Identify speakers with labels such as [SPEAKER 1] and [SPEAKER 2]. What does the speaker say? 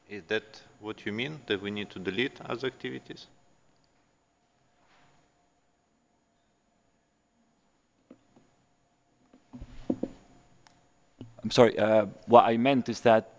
[SPEAKER 1] Is that what you mean, that we need to delete other activities?
[SPEAKER 2] I'm sorry, what I meant is that